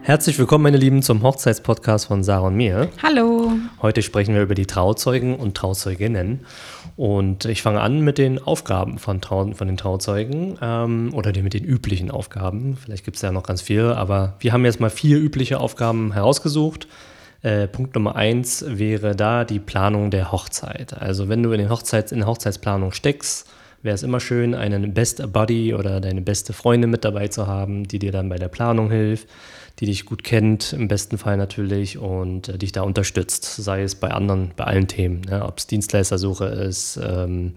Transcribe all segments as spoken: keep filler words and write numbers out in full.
Herzlich willkommen, meine Lieben, zum Hochzeitspodcast von Sarah und mir. Hallo. Heute sprechen wir über die Trauzeugen und Trauzeuginnen. Und ich fange an mit den Aufgaben von, Trau- von den Trauzeugen ähm, oder die, mit den üblichen Aufgaben. Vielleicht gibt es ja noch ganz viele, aber wir haben jetzt mal vier übliche Aufgaben herausgesucht. Äh, Punkt Nummer eins wäre da die Planung der Hochzeit. Also wenn du in, den Hochzeits-, in der Hochzeitsplanung steckst, wäre es immer schön, einen Best Buddy oder deine beste Freundin mit dabei zu haben, die dir dann bei der Planung hilft, die dich gut kennt, im besten Fall natürlich, und äh, dich da unterstützt, sei es bei anderen, bei allen Themen, ne? Ob es Dienstleistersuche ist, ähm,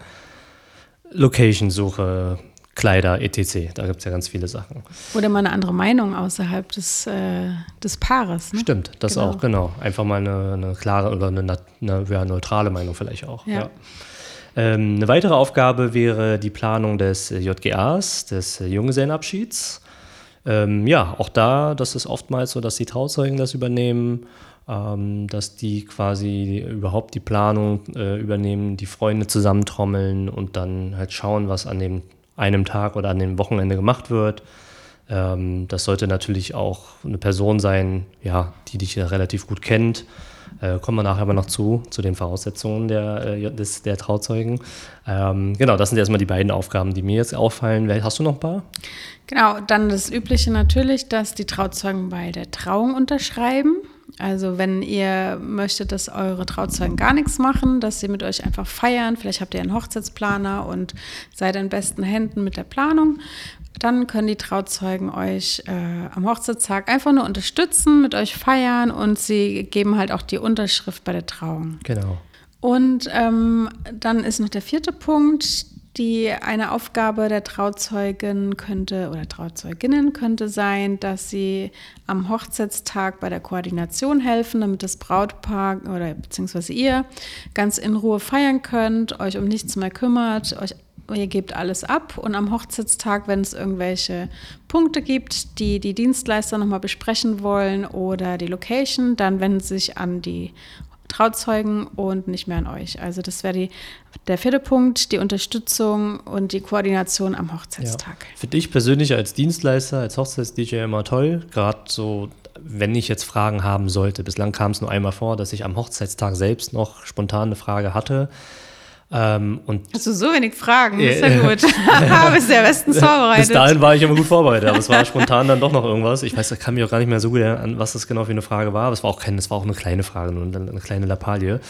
Location-Suche, Kleider, et cetera. Da gibt es ja ganz viele Sachen. Oder mal eine andere Meinung außerhalb des, äh, des Paares. Ne? Stimmt, das Genau. auch, genau. Einfach mal eine, eine klare oder eine, eine ja, neutrale Meinung vielleicht auch. Ja. Ja. Ähm, eine weitere Aufgabe wäre die Planung des J G As, des Junggesellenabschieds. Ähm, ja, auch da, das ist oftmals so, dass die Trauzeugen das übernehmen, ähm, dass die quasi überhaupt die Planung äh, übernehmen, die Freunde zusammentrommeln und dann halt schauen, was an dem einem Tag oder an dem Wochenende gemacht wird. Ähm, das sollte natürlich auch eine Person sein, ja, die dich ja relativ gut kennt. Äh, kommen wir nachher aber noch zu, zu den Voraussetzungen der, äh, des, der Trauzeugen. Ähm, genau, das sind erstmal die beiden Aufgaben, die mir jetzt auffallen. Hast du noch ein paar? Genau, dann das Übliche natürlich, dass die Trauzeugen bei der Trauung unterschreiben. Also wenn ihr möchtet, dass eure Trauzeugen gar nichts machen, dass sie mit euch einfach feiern, vielleicht habt ihr einen Hochzeitsplaner und seid in besten Händen mit der Planung, dann können die Trauzeugen euch äh, am Hochzeitstag einfach nur unterstützen, mit euch feiern, und sie geben halt auch die Unterschrift bei der Trauung. Genau. Und ähm, dann ist noch der vierte Punkt. Die eine Aufgabe der Trauzeugen könnte oder Trauzeuginnen könnte sein, dass sie am Hochzeitstag bei der Koordination helfen, damit das Brautpaar oder beziehungsweise ihr ganz in Ruhe feiern könnt, euch um nichts mehr kümmert, euch ihr gebt alles ab, und am Hochzeitstag, wenn es irgendwelche Punkte gibt, die die Dienstleister nochmal besprechen wollen oder die Location, dann wenden sie sich an die Trauzeugen und nicht mehr an euch. Also das wäre die, der vierte Punkt, die Unterstützung und die Koordination am Hochzeitstag. Ja. Für dich persönlich als Dienstleister, als Hochzeits-D J immer toll, gerade so, wenn ich jetzt Fragen haben sollte. Bislang kam es nur einmal vor, dass ich am Hochzeitstag selbst noch spontan eine Frage hatte. Ähm, und Hast du so wenig Fragen? Das ist ja gut. Du bist ja bestens vorbereitet. Bis dahin war ich immer gut vorbereitet, aber es war spontan dann doch noch irgendwas. Ich weiß, ich kann mich auch gar nicht mehr so gut erinnern, was das genau für eine Frage war, aber es war auch, kein, es war auch eine kleine Frage, nur eine kleine Lappalie.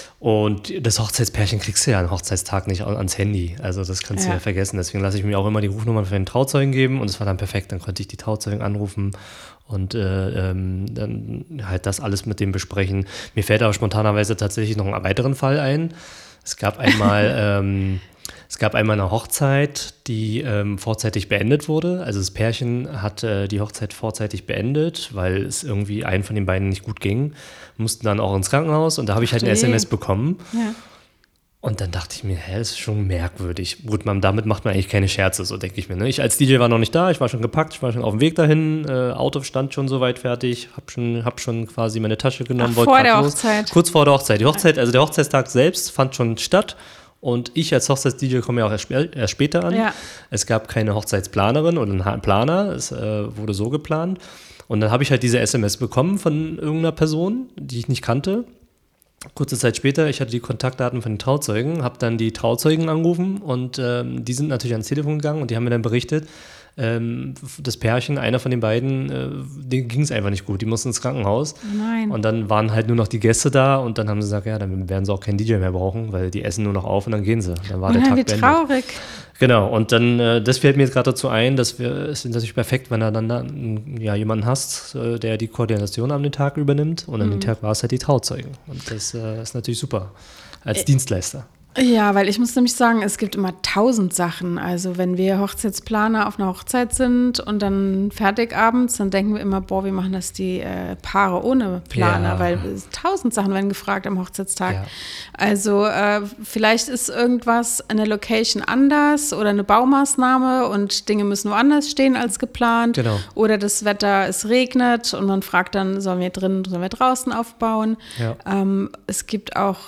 Und das Hochzeitspärchen kriegst du ja am Hochzeitstag nicht ans Handy, also das kannst du ja, ja vergessen. Deswegen lasse ich mir auch immer die Rufnummern für den Trauzeugen geben, und es war dann perfekt. Dann konnte ich die Trauzeugen anrufen und äh, ähm, dann halt das alles mit dem besprechen. Mir fällt aber spontanerweise tatsächlich noch einen weiteren Fall ein. Es gab einmal, ähm, es gab einmal eine Hochzeit, die ähm, vorzeitig beendet wurde. Also das Pärchen hat äh, die Hochzeit vorzeitig beendet, weil es irgendwie einem von den beiden nicht gut ging. Mussten dann auch ins Krankenhaus, und da habe ich halt eine S M S bekommen. Ja. Und dann dachte ich mir, hä, das ist schon merkwürdig. Gut, man, damit macht man eigentlich keine Scherze, so denke ich mir. Ne? Ich als D J war noch nicht da, ich war schon gepackt, ich war schon auf dem Weg dahin, äh, Auto stand schon soweit fertig, hab schon, hab schon quasi meine Tasche genommen. Ach, vor der los. Hochzeit? Kurz vor der Hochzeit. Die Hochzeit, also der Hochzeitstag selbst fand schon statt, und ich als Hochzeits-D J komme ja auch erst, erst später an. Ja. Es gab keine Hochzeitsplanerin oder einen Planer, es äh, wurde so geplant. Und dann habe ich halt diese S M S bekommen von irgendeiner Person, die ich nicht kannte. Kurze Zeit später, ich hatte die Kontaktdaten von den Trauzeugen, habe dann die Trauzeugen angerufen, und ähm, die sind natürlich ans Telefon gegangen, und die haben mir dann berichtet, ähm, das Pärchen, einer von den beiden, äh, denen ging es einfach nicht gut, die mussten ins Krankenhaus. Nein. Und dann waren halt nur noch die Gäste da, und dann haben sie gesagt, ja, dann werden sie auch keinen D J mehr brauchen, weil die essen nur noch auf und dann gehen sie. Dann war oh, der Tag wie beendet. Traurig. Genau, und dann, äh, das fällt mir jetzt gerade dazu ein, dass wir, es ist natürlich perfekt, wenn du dann da, ja, jemanden hast, äh, der die Koordination an den Tag übernimmt, und an mhm. den Tag war es halt die Trauzeugen. Und das äh, ist natürlich super als Ä- Dienstleister. Ja, weil ich muss nämlich sagen, es gibt immer tausend Sachen. Also wenn wir Hochzeitsplaner auf einer Hochzeit sind und dann fertig abends, dann denken wir immer, boah, wir machen das die äh, Paare ohne Planer, ja. weil tausend Sachen werden gefragt am Hochzeitstag. Ja. Also äh, vielleicht ist irgendwas, eine Location anders oder eine Baumaßnahme, und Dinge müssen woanders stehen als geplant. Genau. Oder das Wetter, es regnet, und man fragt dann, sollen wir drinnen, sollen wir draußen aufbauen? Ja. Ähm, es gibt auch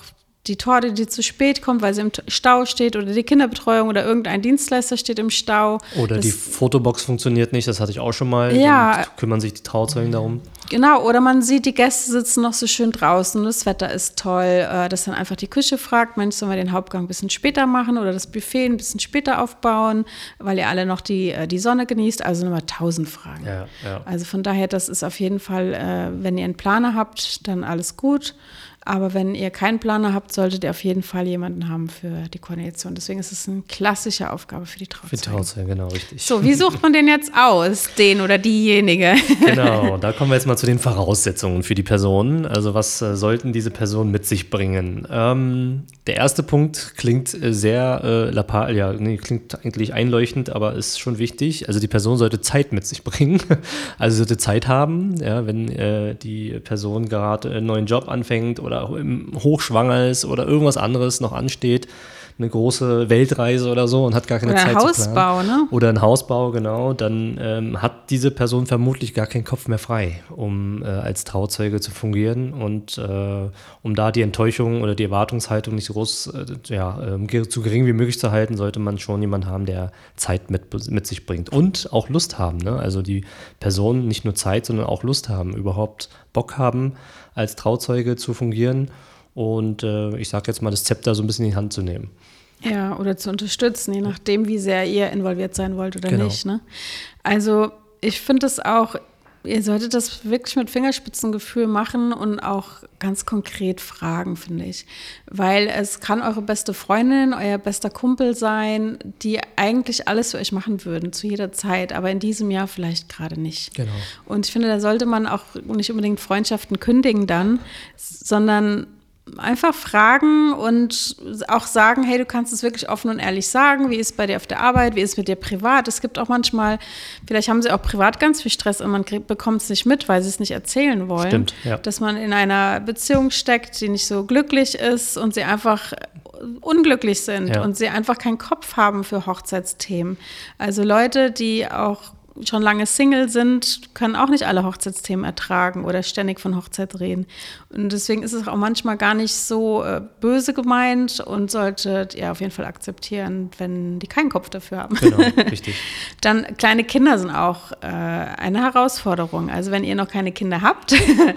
die Torte, die zu spät kommt, weil sie im Stau steht oder die Kinderbetreuung oder irgendein Dienstleister steht im Stau. Oder das, die Fotobox funktioniert nicht, das hatte ich auch schon mal. Ja. Dann kümmern sich die Trauzeugen darum. Genau, oder man sieht, die Gäste sitzen noch so schön draußen, das Wetter ist toll, dass dann einfach die Küche fragt, Mensch, sollen wir den Hauptgang ein bisschen später machen oder das Buffet ein bisschen später aufbauen, weil ihr alle noch die, die Sonne genießt, also nochmal tausend Fragen. Ja, ja. Also von daher, das ist auf jeden Fall, wenn ihr einen Planer habt, dann alles gut. Aber wenn ihr keinen Planer habt, solltet ihr auf jeden Fall jemanden haben für die Koordination. Deswegen ist es eine klassische Aufgabe für die Trauzeugen. Für die Trauzeugen, genau, richtig. So, wie sucht man den jetzt aus, den oder diejenige? Genau, da kommen wir jetzt mal zu den Voraussetzungen für die Person. Also was äh, sollten diese Personen mit sich bringen? Ähm, der erste Punkt klingt äh, sehr äh, lapal, ja, nee, klingt eigentlich einleuchtend, aber ist schon wichtig. Also die Person sollte Zeit mit sich bringen. Also sollte Zeit haben, ja, wenn äh, die Person gerade einen neuen Job anfängt oder hochschwanger ist oder irgendwas anderes noch ansteht, eine große Weltreise oder so und hat gar keine oder Zeit ein zu Hausbau, planen. Ne? Oder ein Hausbau, genau, dann ähm, hat diese Person vermutlich gar keinen Kopf mehr frei, um äh, als Trauzeuge zu fungieren und äh, um da die Enttäuschung oder die Erwartungshaltung nicht so groß, äh, ja, äh, so gering wie möglich zu halten, sollte man schon jemanden haben, der Zeit mit, mit sich bringt und auch Lust haben, ne? Also die Personen nicht nur Zeit, sondern auch Lust haben, überhaupt Bock haben, als Trauzeuge zu fungieren und äh, ich sage jetzt mal, das Zepter so ein bisschen in die Hand zu nehmen. Ja, oder zu unterstützen, je nachdem, wie sehr ihr involviert sein wollt oder genau. nicht. Ne? Also ich finde es auch, ihr solltet das wirklich mit Fingerspitzengefühl machen und auch ganz konkret fragen, finde ich. Weil es kann eure beste Freundin, euer bester Kumpel sein, die eigentlich alles für euch machen würden, zu jeder Zeit, aber in diesem Jahr vielleicht gerade nicht. Genau. Und ich finde, da sollte man auch nicht unbedingt Freundschaften kündigen dann, sondern einfach fragen und auch sagen, hey, du kannst es wirklich offen und ehrlich sagen, wie ist es bei dir auf der Arbeit, wie ist es mit dir privat. Es gibt auch manchmal, vielleicht haben sie auch privat ganz viel Stress und man bekommt es nicht mit, weil sie es nicht erzählen wollen. Stimmt, ja. Dass man in einer Beziehung steckt, die nicht so glücklich ist und sie einfach unglücklich sind ja. und sie einfach keinen Kopf haben für Hochzeitsthemen. Also Leute, die auch schon lange Single sind, können auch nicht alle Hochzeitsthemen ertragen oder ständig von Hochzeit reden. Und deswegen ist es auch manchmal gar nicht so äh, böse gemeint und solltet ihr auf jeden Fall akzeptieren, wenn die keinen Kopf dafür haben. Genau, richtig. Dann kleine Kinder sind auch äh, eine Herausforderung. Also wenn ihr noch keine Kinder habt,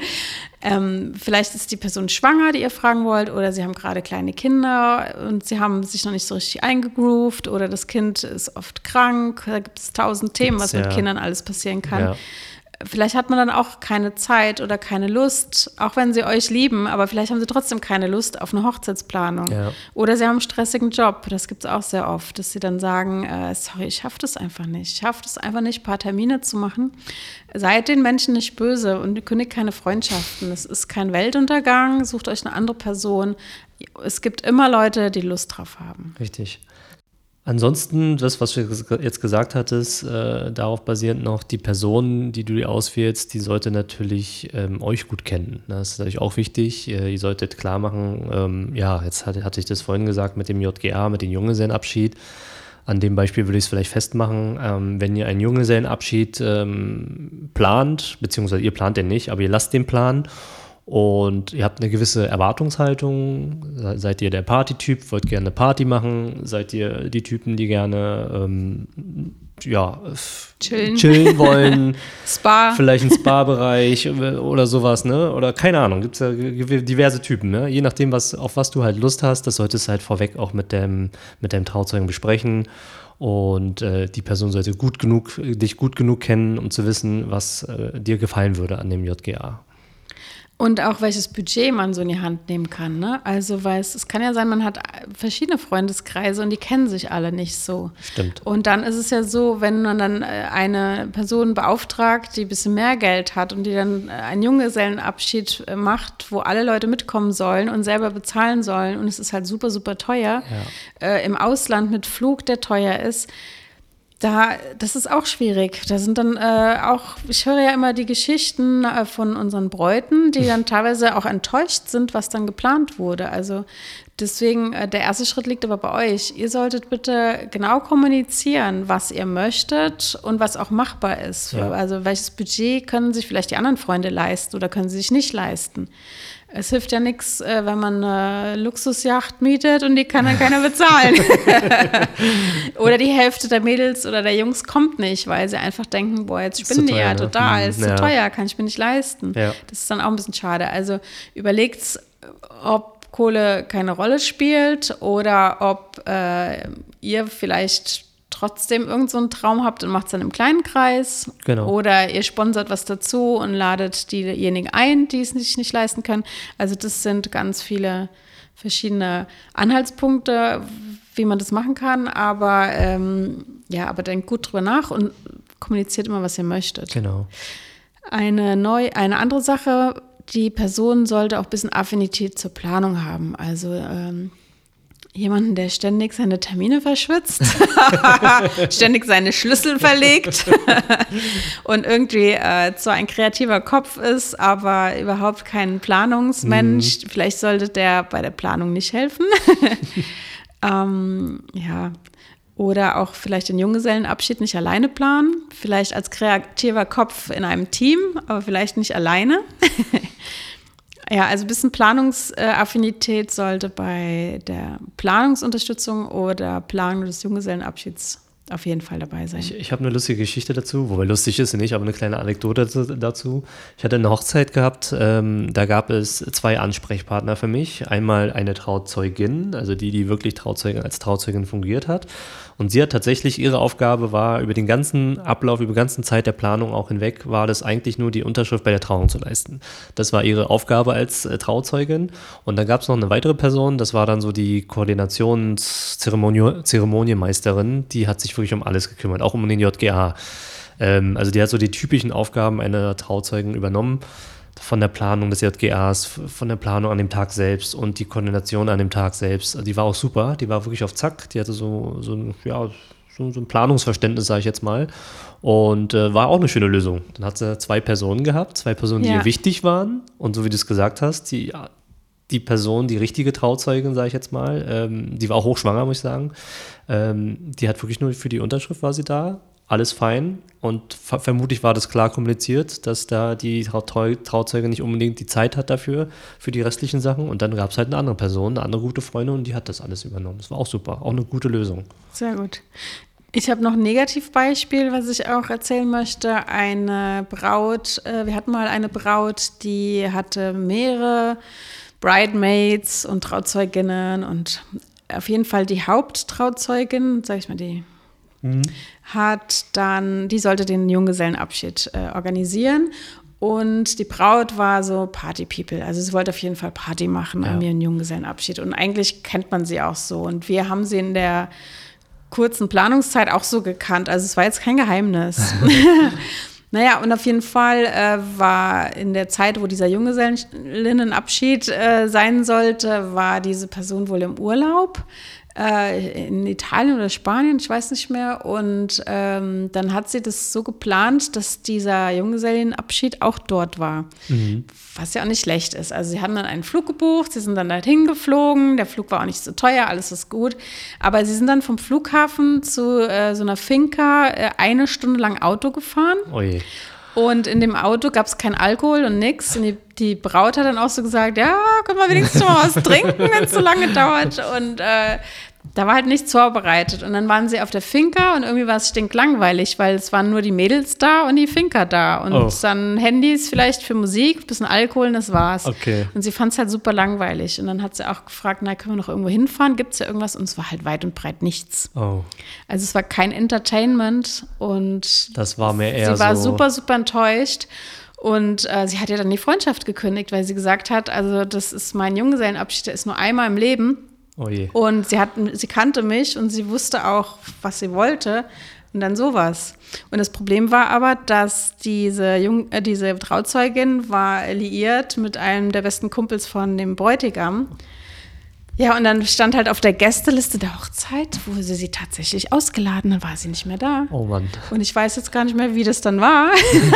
ähm, vielleicht ist die Person schwanger, die ihr fragen wollt, oder sie haben gerade kleine Kinder und sie haben sich noch nicht so richtig eingegroovt oder das Kind ist oft krank. Da gibt es tausend Themen, Gibt's, was mit ja. Kindern alles passieren kann. Ja. Vielleicht hat man dann auch keine Zeit oder keine Lust, auch wenn sie euch lieben, aber vielleicht haben sie trotzdem keine Lust auf eine Hochzeitsplanung. Ja. Oder sie haben einen stressigen Job, das gibt es auch sehr oft, dass sie dann sagen, äh, sorry, ich schaffe das einfach nicht. Ich schaffe das einfach nicht, ein paar Termine zu machen. Seid den Menschen nicht böse und kündigt keine Freundschaften. Es ist kein Weltuntergang, sucht euch eine andere Person. Es gibt immer Leute, die Lust drauf haben. Richtig. Ansonsten, das, was du jetzt gesagt hattest, äh, darauf basierend noch, die Person, die du dir auswählst, die sollte natürlich ähm, euch gut kennen. Das ist natürlich auch wichtig. Äh, ihr solltet klar machen, ähm, ja, jetzt hatte, hatte ich das vorhin gesagt mit dem J G A, mit dem Junggesellenabschied. An dem Beispiel würde ich es vielleicht festmachen, ähm, wenn ihr einen Junggesellenabschied ähm, plant, beziehungsweise ihr plant den nicht, aber ihr lasst den planen, und ihr habt eine gewisse Erwartungshaltung. Seid ihr der Partytyp, wollt gerne eine Party machen? Seid ihr die Typen, die gerne ähm, ja, chillen. chillen wollen? Spa. Vielleicht ein Spa-Bereich oder sowas, ne? Oder keine Ahnung, gibt es ja diverse Typen, ne? Je nachdem, was, auf was du halt Lust hast, das solltest du halt vorweg auch mit dem, mit deinem Trauzeugen besprechen. Und äh, die Person sollte gut genug, dich gut genug kennen, um zu wissen, was äh, dir gefallen würde an dem J G A. Und auch welches Budget man so in die Hand nehmen kann. Ne? Also, weil es, es kann ja sein, man hat verschiedene Freundeskreise und die kennen sich alle nicht so. Stimmt. Und dann ist es ja so, wenn man dann eine Person beauftragt, die ein bisschen mehr Geld hat und die dann einen Junggesellenabschied macht, wo alle Leute mitkommen sollen und selber bezahlen sollen und es ist halt super, super teuer, ja. äh, im Ausland mit Flug, der teuer ist, Da, das ist auch schwierig. Da sind dann äh, auch, ich höre ja immer die Geschichten äh, von unseren Bräuten, die dann teilweise auch enttäuscht sind, was dann geplant wurde. Also deswegen, äh, der erste Schritt liegt aber bei euch. Ihr solltet bitte genau kommunizieren, was ihr möchtet und was auch machbar ist. Ja. Also welches Budget können sich vielleicht die anderen Freunde leisten oder können sie sich nicht leisten. Es hilft ja nichts, äh, wenn man eine Luxusjacht mietet und die kann dann keiner bezahlen. Oder die Hälfte der Mädels oder der Jungs kommt nicht, weil sie einfach denken, boah, jetzt spinnen die ja total, ist zu teuer, kann ich mir nicht leisten. Ja. Das ist dann auch ein bisschen schade. Also überlegt's, ob Kohle keine Rolle spielt oder ob äh, ihr vielleicht trotzdem irgend so einen Traum habt und macht es dann im kleinen Kreis. Genau. Oder ihr sponsert was dazu und ladet diejenigen ein, die es sich nicht leisten können. Also das sind ganz viele verschiedene Anhaltspunkte, wie man das machen kann. Aber ähm, ja, aber denkt gut drüber nach und kommuniziert immer, was ihr möchtet. Genau. Eine, neu, eine andere Sache, die Person sollte auch ein bisschen Affinität zur Planung haben. Also ähm, jemanden, der ständig seine Termine verschwitzt, ständig seine Schlüssel verlegt und irgendwie äh, zwar ein kreativer Kopf ist, aber überhaupt kein Planungsmensch. Mhm. Vielleicht sollte der bei der Planung nicht helfen. ähm, ja, oder auch vielleicht den Junggesellenabschied nicht alleine planen. Vielleicht als kreativer Kopf in einem Team, aber vielleicht nicht alleine. Ja, also ein bisschen Planungsaffinität sollte bei der Planungsunterstützung oder Planung des Junggesellenabschieds auf jeden Fall dabei sein. Ich, ich habe eine lustige Geschichte dazu, wobei lustig ist sie nicht, aber eine kleine Anekdote dazu. Ich hatte eine Hochzeit gehabt, ähm, da gab es zwei Ansprechpartner für mich. Einmal eine Trauzeugin, also die, die wirklich Trauzeugin als Trauzeugin fungiert hat. Und sie hat tatsächlich, ihre Aufgabe war, über den ganzen Ablauf, über die ganze Zeit der Planung auch hinweg, war das eigentlich nur die Unterschrift bei der Trauung zu leisten. Das war ihre Aufgabe als äh, Trauzeugin. Und dann gab es noch eine weitere Person, das war dann so die Koordinationszeremoniemeisterin, die hat sich wirklich um alles gekümmert, auch um den J G A. Ähm, also die hat so die typischen Aufgaben einer Trauzeugen übernommen, von der Planung des J G As, von der Planung an dem Tag selbst und die Koordination an dem Tag selbst. Also die war auch super, die war wirklich auf Zack, die hatte so, so, ja, so, so ein Planungsverständnis, sage ich jetzt mal, und äh, war auch eine schöne Lösung. Dann hat sie zwei Personen gehabt, zwei Personen, die ja. ihr wichtig waren und so wie du es gesagt hast, die, die Person, die richtige Trauzeugin, sage ich jetzt mal, ähm, die war auch hochschwanger, muss ich sagen, ähm, die hat wirklich nur für die Unterschrift war sie da. Alles fein und ver- vermutlich war das klar kommuniziert, dass da die Trau- Trauzeugin nicht unbedingt die Zeit hat dafür, für die restlichen Sachen und dann gab es halt eine andere Person, eine andere gute Freundin und die hat das alles übernommen. Das war auch super, auch eine gute Lösung. Sehr gut. Ich habe noch ein Negativbeispiel, was ich auch erzählen möchte. Eine Braut, äh, wir hatten mal eine Braut, die hatte mehrere Bridemaids und Trauzeuginnen und auf jeden Fall die Haupttrauzeugin, sag ich mal die Mhm. hat dann, die sollte den Junggesellenabschied äh, organisieren und die Braut war so Party-People, also sie wollte auf jeden Fall Party machen ja. an ihren Junggesellenabschied und eigentlich kennt man sie auch so und wir haben sie in der kurzen Planungszeit auch so gekannt, also es war jetzt kein Geheimnis. Naja, und auf jeden Fall äh, war in der Zeit, wo dieser Junggesellenabschied äh, sein sollte, war diese Person wohl im Urlaub äh, in Italien oder Spanien, ich weiß nicht mehr. Und ähm, dann hat sie das so geplant, dass dieser Junggesellenabschied auch dort war. Mhm. Was ja auch nicht schlecht ist. Also sie haben dann einen Flug gebucht, sie sind dann dahin geflogen, der Flug war auch nicht so teuer, alles ist gut. Aber sie sind dann vom Flughafen zu äh, so einer Finca äh, eine Stunde lang Auto gefahren. Oje. Und in dem Auto gab es kein Alkohol und nix. Und die, die Braut hat dann auch so gesagt, ja, können wir wenigstens mal was trinken, wenn es so lange dauert. Und äh, da war halt nichts vorbereitet. Und dann waren sie auf der Finca und irgendwie war es stinklangweilig, weil es waren nur die Mädels da und die Finca da. Und oh. dann Handys vielleicht für Musik, ein bisschen Alkohol und das war's. Okay. Und sie fand es halt super langweilig. Und dann hat sie auch gefragt, na, können wir noch irgendwo hinfahren? Gibt es ja irgendwas? Und es war halt weit und breit nichts. Oh. Also es war kein Entertainment und das war mir eher sie war so super, super enttäuscht. Und äh, sie hat ja dann die Freundschaft gekündigt, weil sie gesagt hat, also das ist mein Junggesellenabschied, der ist nur einmal im Leben. Oh je. Und sie, hat, sie kannte mich und sie wusste auch, was sie wollte. Und dann sowas. Und das Problem war aber, dass diese, Jung, äh, diese Trauzeugin war liiert mit einem der besten Kumpels von dem Bräutigam. Ja, und dann stand halt auf der Gästeliste der Hochzeit, wo sie sie tatsächlich ausgeladen, dann war sie nicht mehr da. Oh Mann. Und ich weiß jetzt gar nicht mehr, wie das dann war.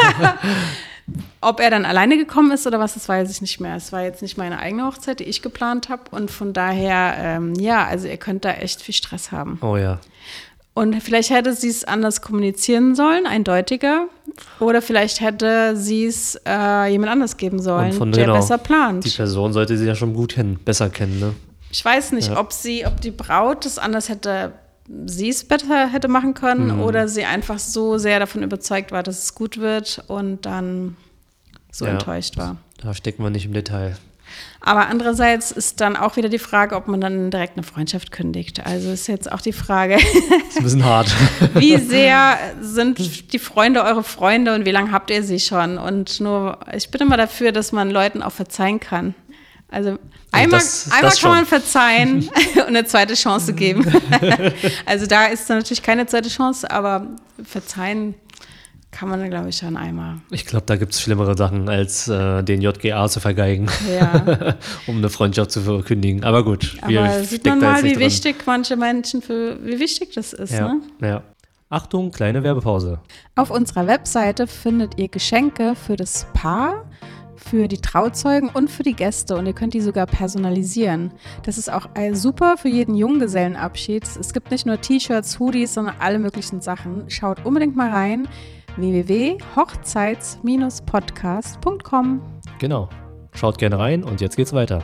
Ob er dann alleine gekommen ist oder was, das weiß ich nicht mehr. Es war jetzt nicht meine eigene Hochzeit, die ich geplant habe. Und von daher, ähm, ja, also ihr könnt da echt viel Stress haben. Oh ja. Und vielleicht hätte sie es anders kommunizieren sollen, eindeutiger. Oder vielleicht hätte sie es äh, jemand anders geben sollen, von, der genau, besser plant. Die Person sollte sie ja schon gut kennen, besser kennen, ne? Ich weiß nicht, ja. ob sie, ob die Braut es anders hätte, sie es besser hätte machen können, mhm. oder sie einfach so sehr davon überzeugt war, dass es gut wird und dann so ja, enttäuscht war. Da stecken wir nicht im Detail. Aber andererseits ist dann auch wieder die Frage, ob man dann direkt eine Freundschaft kündigt. Also ist jetzt auch die Frage. Ist ein bisschen hart. Wie sehr sind die Freunde eure Freunde und wie lange habt ihr sie schon? Und nur, ich bin immer dafür, dass man Leuten auch verzeihen kann. Also einmal, das, einmal das kann man verzeihen und eine zweite Chance geben. Also da ist dann natürlich keine zweite Chance, aber verzeihen kann man, glaube ich, schon einmal. Ich glaube, da gibt es schlimmere Sachen, als äh, den J G A zu vergeigen, ja. um eine Freundschaft zu verkündigen. Aber gut. Aber sieht man mal, wie wichtig drin. manche Menschen für, wie wichtig das ist. Ja, ne? ja. Achtung, kleine Werbepause. Auf unserer Webseite findet ihr Geschenke für das Paar, für die Trauzeugen und für die Gäste und ihr könnt die sogar personalisieren. Das ist auch super für jeden Junggesellenabschied. Es gibt nicht nur T-Shirts, Hoodies, sondern alle möglichen Sachen. Schaut unbedingt mal rein. w w w punkt hochzeits Bindestrich podcast punkt com. Genau. Schaut gerne rein und jetzt geht's weiter.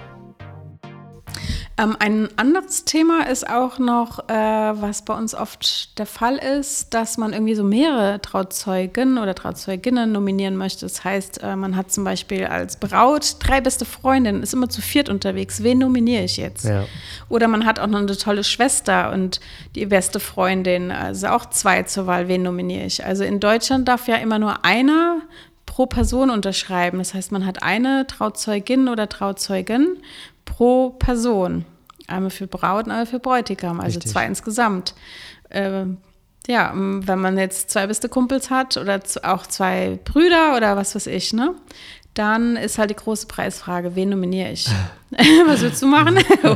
Ähm, ein anderes Thema ist auch noch, äh, was bei uns oft der Fall ist, dass man irgendwie so mehrere Trauzeugen oder Trauzeuginnen nominieren möchte. Das heißt, äh, man hat zum Beispiel als Braut drei beste Freundinnen, ist immer zu viert unterwegs. Wen nominiere ich jetzt? Ja. Oder man hat auch noch eine tolle Schwester und die beste Freundin, also auch zwei zur Wahl. Wen nominiere ich? Also in Deutschland darf ja immer nur einer pro Person unterschreiben. Das heißt, man hat eine Trauzeugin oder Trauzeugen pro Person. Einmal für Braut und einmal für Bräutigam, also Richtig. zwei insgesamt. Äh, ja, wenn man jetzt zwei beste Kumpels hat oder auch zwei Brüder oder was weiß ich, ne? Dann ist halt die große Preisfrage, wen nominiere ich? Was willst du machen?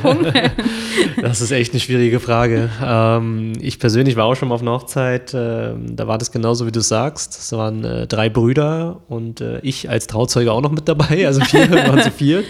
Das ist echt eine schwierige Frage. Ähm, ich persönlich war auch schon mal auf einer Hochzeit, äh, da war das genauso, wie du sagst. Es waren äh, drei Brüder und äh, ich als Trauzeuge auch noch mit dabei, also vier, wir waren zu viert.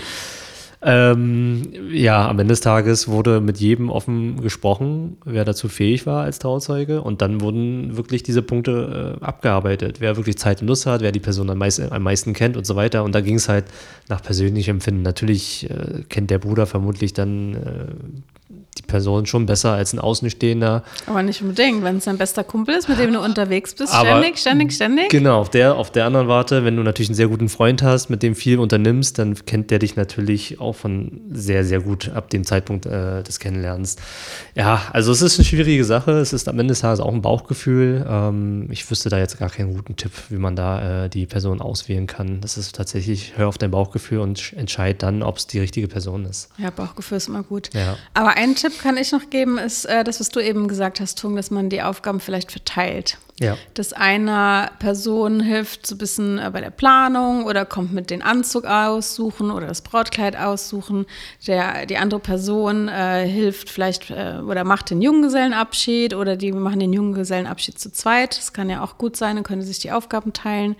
Ähm, ja, am Ende des Tages wurde mit jedem offen gesprochen, wer dazu fähig war als Trauzeuge und dann wurden wirklich diese Punkte äh, abgearbeitet, wer wirklich Zeit und Lust hat, wer die Person am meisten, am meisten kennt und so weiter und da ging es halt nach persönlichem Empfinden. Natürlich äh, kennt der Bruder vermutlich dann äh, die Person schon besser als ein Außenstehender. Aber nicht unbedingt, wenn es dein bester Kumpel ist, mit dem du unterwegs bist, aber ständig, ständig, ständig. Genau, auf der, auf der anderen Warte, wenn du natürlich einen sehr guten Freund hast, mit dem viel unternimmst, dann kennt der dich natürlich auch von sehr, sehr gut ab dem Zeitpunkt äh, des Kennenlernens. Ja, also es ist eine schwierige Sache, es ist am Ende des Tages auch ein Bauchgefühl. Ähm, ich wüsste da jetzt gar keinen guten Tipp, wie man da äh, die Person auswählen kann. Das ist tatsächlich, hör auf dein Bauchgefühl und entscheid dann, ob es die richtige Person ist. Ja, Bauchgefühl ist immer gut. Ja. Aber ein Tipp kann ich noch geben, ist äh, das, was du eben gesagt hast, Tung, dass man die Aufgaben vielleicht verteilt. Ja. Dass einer Person hilft so ein bisschen äh, bei der Planung oder kommt mit den Anzug aussuchen oder das Brautkleid aussuchen. Der, die andere Person äh, hilft vielleicht äh, oder macht den Junggesellenabschied oder die machen den Junggesellenabschied zu zweit. Das kann ja auch gut sein, dann können sich die Aufgaben teilen.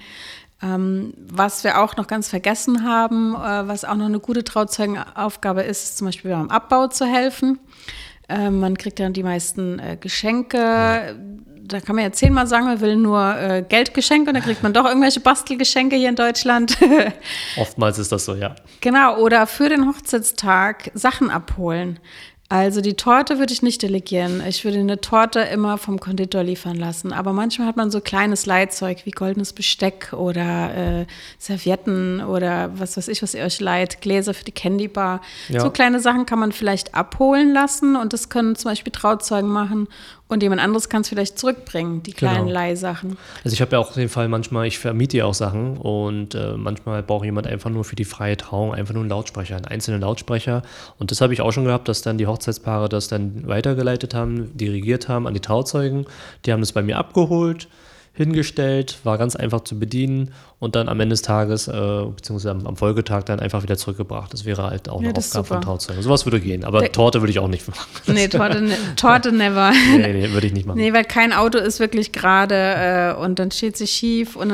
Ähm, was wir auch noch ganz vergessen haben, äh, was auch noch eine gute Trauzeugenaufgabe ist, ist zum Beispiel beim Abbau zu helfen. Äh, man kriegt dann die meisten äh, Geschenke. Ja. Da kann man ja zehnmal sagen, man will nur äh, Geldgeschenke und dann kriegt man doch irgendwelche Bastelgeschenke hier in Deutschland. Oftmals ist das so, ja. Genau, oder für den Hochzeitstag Sachen abholen. Also die Torte würde ich nicht delegieren. Ich würde eine Torte immer vom Konditor liefern lassen. Aber manchmal hat man so kleines Leihzeug wie goldenes Besteck oder äh, Servietten oder was weiß ich, was ihr euch leiht, Gläser für die Candybar. Ja. So kleine Sachen kann man vielleicht abholen lassen und das können zum Beispiel Trauzeugen machen. Und jemand anderes kann es vielleicht zurückbringen, die kleinen genau. Leihsachen. Also ich habe ja auch den Fall manchmal, ich vermiete ja auch Sachen und äh, manchmal braucht jemand einfach nur für die freie Trauung einfach nur einen Lautsprecher, einen einzelnen Lautsprecher. Und das habe ich auch schon gehabt, dass dann die Hochzeitspaare das dann weitergeleitet haben, dirigiert haben an die Trauzeugen. Die haben das bei mir abgeholt, hingestellt, war ganz einfach zu bedienen und dann am Ende des Tages, äh, beziehungsweise am, am Folgetag dann einfach wieder zurückgebracht. Das wäre halt auch ja, eine Aufgabe von Trauzeugen. Sowas würde gehen, aber Der, Torte würde ich auch nicht machen. Nee, Torte, ne, Torte never. Nee, nee, würde ich nicht machen. Nee, weil kein Auto ist wirklich gerade äh, und dann steht sie schief und dann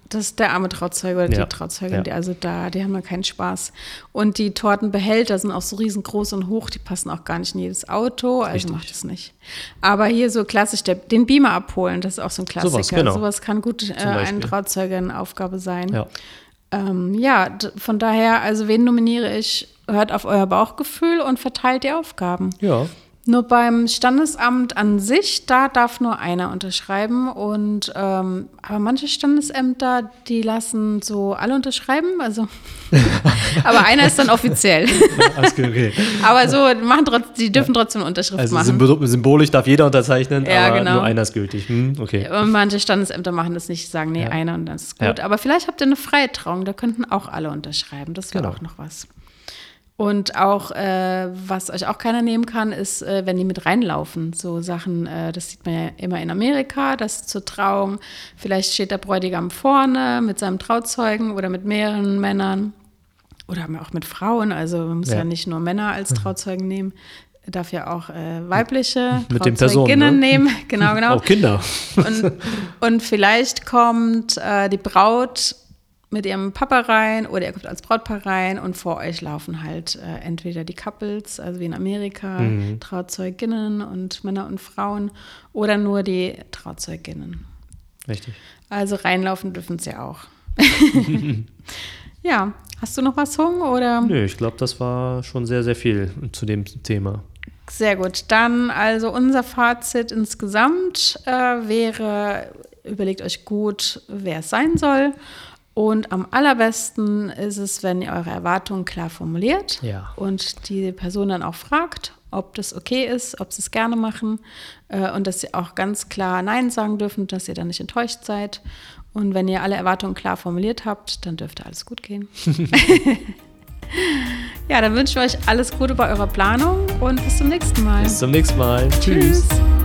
Das ist der arme Trauzeuge oder ja. die Trauzeugin, ja. die also da, die haben da keinen Spaß. Und die Tortenbehälter sind auch so riesengroß und hoch, die passen auch gar nicht in jedes Auto, also Richtig. macht es nicht. Aber hier so klassisch, der, den Beamer abholen, das ist auch so ein Klassiker. Sowas, genau. Sowas kann gut äh, eine Trauzeugenaufgabe sein. Ja, ähm, ja d- von daher, also wen nominiere ich? Hört auf euer Bauchgefühl und verteilt die Aufgaben. ja. Nur beim Standesamt an sich, da darf nur einer unterschreiben. Und ähm, aber manche Standesämter, die lassen so alle unterschreiben. Also, aber einer ist dann offiziell. Alles okay. Aber so machen trotz, die dürfen trotzdem eine Unterschrift Also machen. symbol- symbolisch darf jeder unterzeichnen, Ja, aber genau. nur einer ist gültig. Hm, okay. Und manche Standesämter machen das nicht, sagen, nee, Ja. einer und dann ist es gut. Ja. Aber vielleicht habt ihr eine freie Trauung, da könnten auch alle unterschreiben. Das wäre Genau. auch noch was. Und auch, äh, was euch auch keiner nehmen kann, ist, äh, wenn die mit reinlaufen. So Sachen, äh, das sieht man ja immer in Amerika, dass zur Trauung, vielleicht steht der Bräutigam vorne mit seinem Trauzeugen oder mit mehreren Männern oder auch mit Frauen. Also man muss ja, Ja. nicht nur Männer als Trauzeugen nehmen, darf ja auch äh, weibliche Mit den Personen, Trauzeuginnen ne? nehmen. Genau, genau. Auch Kinder. Und, und vielleicht kommt äh, die Braut mit ihrem Papa rein oder ihr kommt als Brautpaar rein und vor euch laufen halt äh, entweder die Couples, also wie in Amerika, Mhm. Trauzeuginnen und Männer und Frauen oder nur die Trauzeuginnen. Richtig. Also reinlaufen dürfen sie auch. Ja, hast du noch was, Hung? Oder? Nö, ich glaube, das war schon sehr, sehr viel zu dem Thema. Sehr gut. Dann also unser Fazit insgesamt äh, wäre, überlegt euch gut, wer es sein soll. Und am allerbesten ist es, wenn ihr eure Erwartungen klar formuliert Ja. und die Person dann auch fragt, ob das okay ist, ob sie es gerne machen äh, und dass sie auch ganz klar Nein sagen dürfen, dass ihr dann nicht enttäuscht seid. Und wenn ihr alle Erwartungen klar formuliert habt, dann dürfte alles gut gehen. Ja, dann wünschen wir euch alles Gute bei eurer Planung und bis zum nächsten Mal. Bis zum nächsten Mal. Tschüss. Tschüss.